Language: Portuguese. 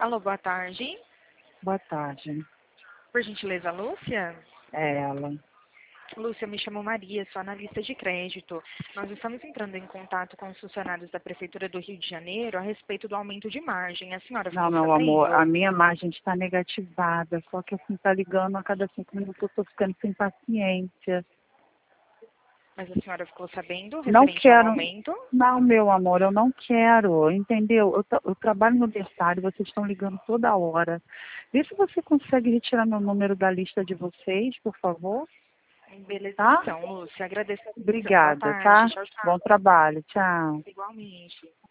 Alô, boa tarde. Boa tarde. Por gentileza, Lúcia? É ela. Lúcia, me chamo Maria, sou analista de crédito. Nós estamos entrando em contato com os funcionários da Prefeitura do Rio de Janeiro a respeito do aumento de margem. A senhora Não, ficou meu amor, a sabendo? minha margem está negativada, só que assim, tá ligando a cada 5 minutos, eu tô ficando sem paciência. Mas a senhora ficou sabendo Não referente ao quero, aumento? não, meu amor, eu não quero, entendeu? Eu trabalho no berçário, vocês estão ligando toda hora. Vê se você consegue retirar meu número da lista de vocês, por favor, Beleza, tá? então, Lúcia. Agradeço a atenção. Boa Obrigada, tarde. tá? Tchau, tchau. Bom trabalho, tchau. Igualmente.